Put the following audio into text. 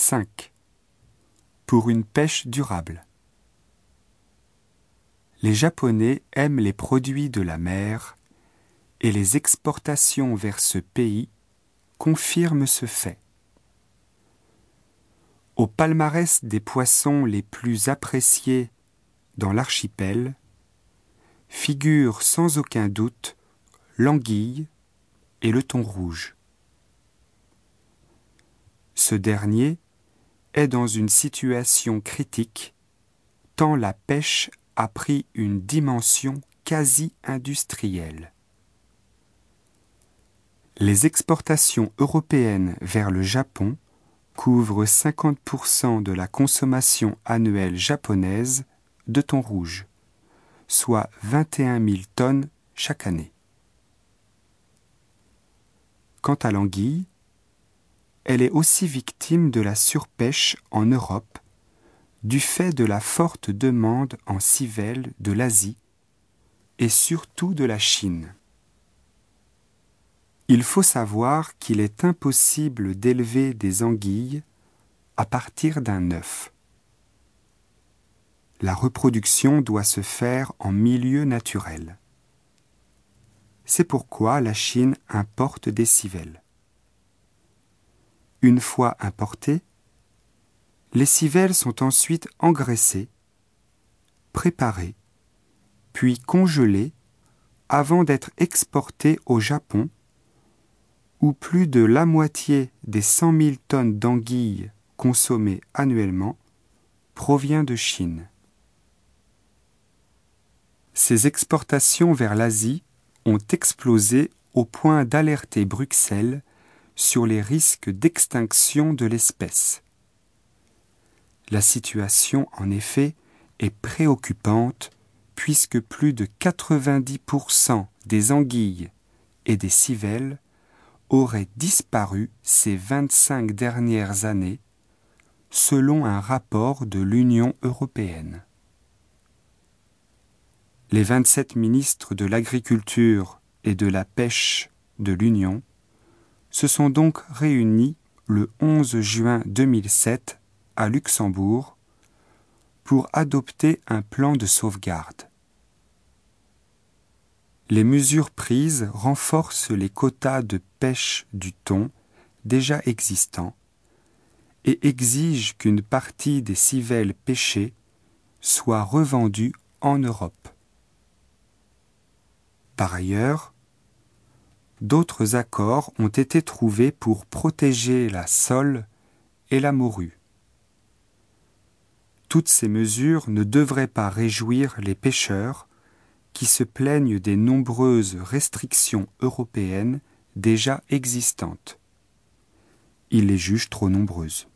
5. Pour une pêche durable. Les Japonais aiment les produits de la mer et les exportations vers ce pays confirment ce fait. Au palmarès des poissons les plus appréciés dans l'archipel figurent sans aucun doute l'anguille et le thon rouge. Ce dernier est dans une situation critique tant la pêche a pris une dimension quasi industrielle. Les exportations européennes vers le Japon couvrent 50% de la consommation annuelle japonaise de thon rouge, soit 21 000 tonnes chaque année. Quant à l'anguille, elle est aussi victime de la surpêche en Europe du fait de la forte demande en civelle de l'Asie et surtout de la Chine. Il faut savoir qu'il est impossible d'élever des anguilles à partir d'un œuf. La reproduction doit se faire en milieu naturel. C'est pourquoi la Chine importe des civelles. Une fois importées, les civelles sont ensuite engraissées, préparées, puis congelées avant d'être exportées au Japon, où plus de la moitié des 100 000 tonnes d'anguilles consommées annuellement provient de Chine. Ces exportations vers l'Asie ont explosé au point d'alerter Bruxelles sur les risques d'extinction de l'espèce. La situation, en effet, est préoccupante puisque plus de 90% des anguilles et des civelles auraient disparu ces 25 dernières années, selon un rapport de l'Union européenne. Les 27 ministres de l'Agriculture et de la Pêche de l'Union se sont donc réunis le 11 juin 2007 à Luxembourg pour adopter un plan de sauvegarde. Les mesures prises renforcent les quotas de pêche du thon déjà existants et exigent qu'une partie des civelles pêchées soit revendue en Europe. Par ailleurs, d'autres accords ont été trouvés pour protéger la sole et la morue. Toutes ces mesures ne devraient pas réjouir les pêcheurs qui se plaignent des nombreuses restrictions européennes déjà existantes. Ils les jugent trop nombreuses.